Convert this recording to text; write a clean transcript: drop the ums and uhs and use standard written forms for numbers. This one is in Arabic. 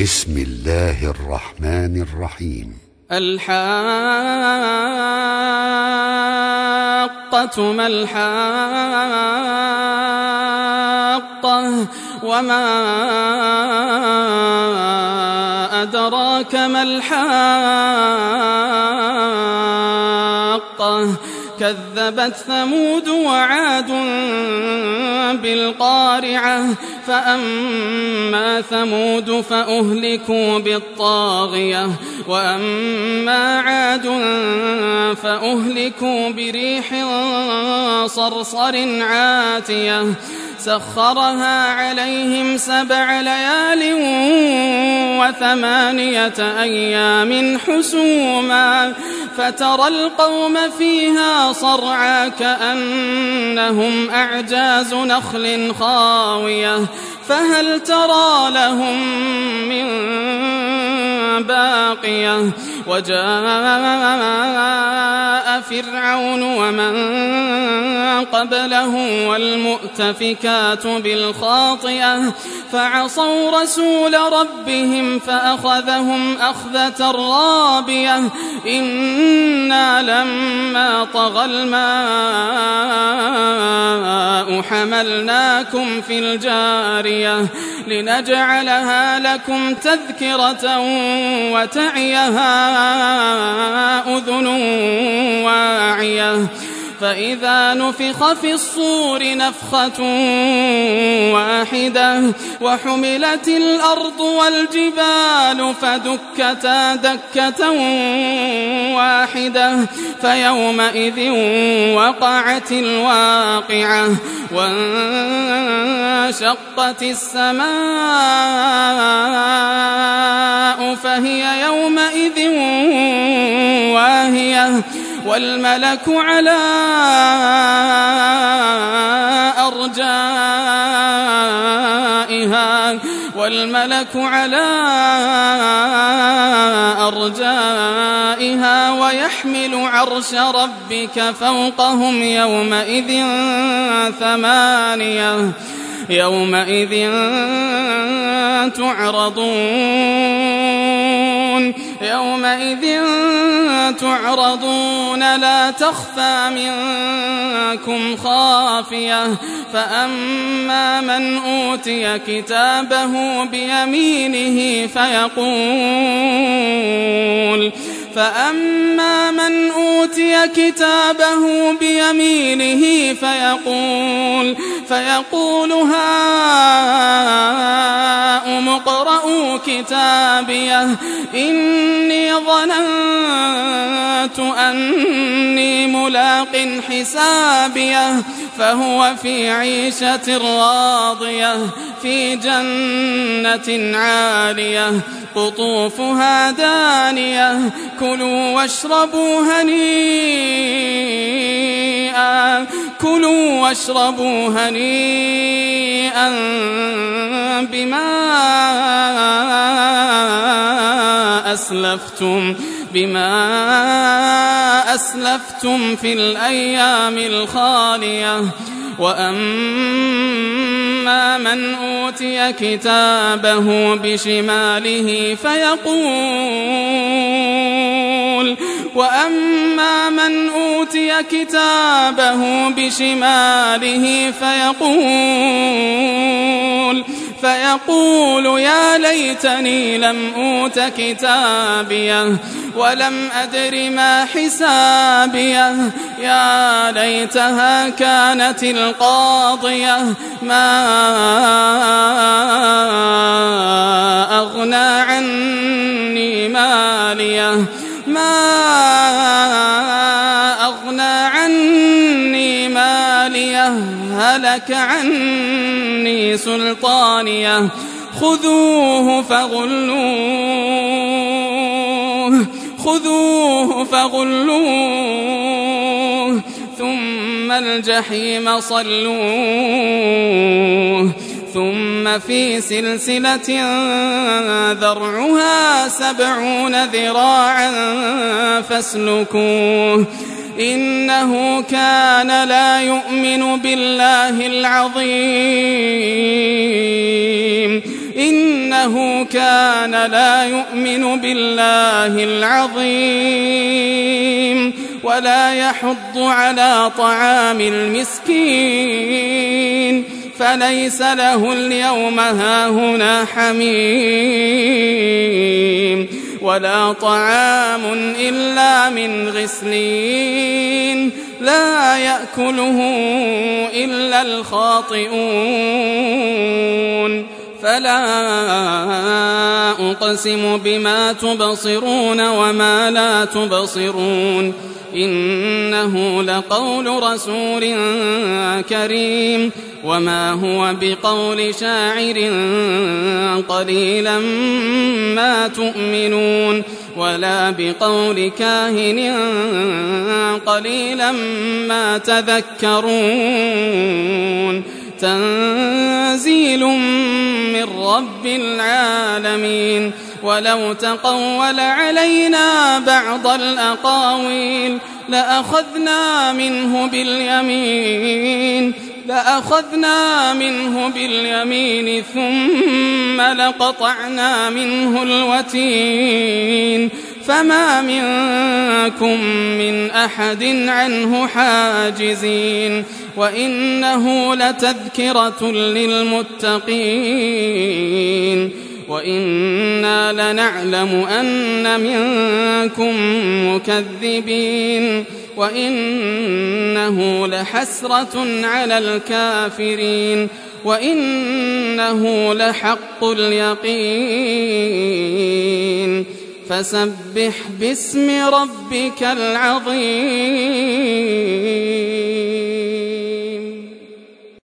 بسم الله الرحمن الرحيم. الحاقة ما الحاقة وما أدراك ما الحاقة كذبت ثمود وعاد بالقارعة فأما ثمود فأهلكوا بالطاغية وأما عاد فأهلكوا بريح صرصر عاتية سخرها عليهم 7 ليال و8 أيام حسوما فترى القوم فيها صرعى كأنهم أعجاز نخل خاوية فهل ترى لهم من باقية وجاء فرعون ومن قبله والمؤتفكات بالخاطئة فعصوا رسول ربهم فأخذهم أخذة رابية إنا لما طغى الماء حملناكم في الجارية لنجعلها لكم تذكرة وتعيها أذن واعية فإذا نفخ في الصور نفخة واحدة وحملت الأرض والجبال فدكتا دكة واحدة فيومئذ وقعت الواقعة وانشقت السماء فهي يومئذ واهية والملك على أرجائها ويحمل عرش ربك فوقهم يومئذ 8 يومئذ تعرضون لا تخفى منكم خافية فأما من أوتي كتابه بيمينه فيقول هاؤم اقرءوا كتابيه إني ظننت أني ملاق حسابيه فهو في عيشة راضية في جنة عالية قطوفها دانية كلوا واشربوا هنيئا بما أسلفتم في الأيام الخالية وأما من أوتي كتابه بشماله فيقول يا ليتني لم أوت كتابيه ولم أدر ما حسابيه يا ليتها كانت القاضية ما أغنى عني ماليه هلك عني سلطانيه خذوه فغلوه ثم الجحيم صلوه ثم في سلسلة ذرعها 70 ذراعا فاسلكوه إنه كان لا يؤمن بالله العظيم إنه كان لا يؤمن بالله العظيم ولا يحض على طعام المسكين فليس له اليوم هاهنا حميم ولا طعام إلا من غسلين لا يأكله إلا الخاطئون فلا أقسم بما تبصرون وما لا تبصرون إنه لقول رسول كريم وما هو بقول شاعر قليلا ما تؤمنون ولا بقول كاهن قليلا ما تذكرون تنزيل من رب العالمين ولو تقول علينا بعض الأقاويل لأخذنا منه باليمين ثم لقطعنا منه الوتين فما منكم من أحد عنه حاجزين وإنه لتذكرة للمتقين وإنا لنعلم أن منكم مكذبين وإنه لحسرة على الكافرين وإنه لحق اليقين فسبح باسم ربك العظيم.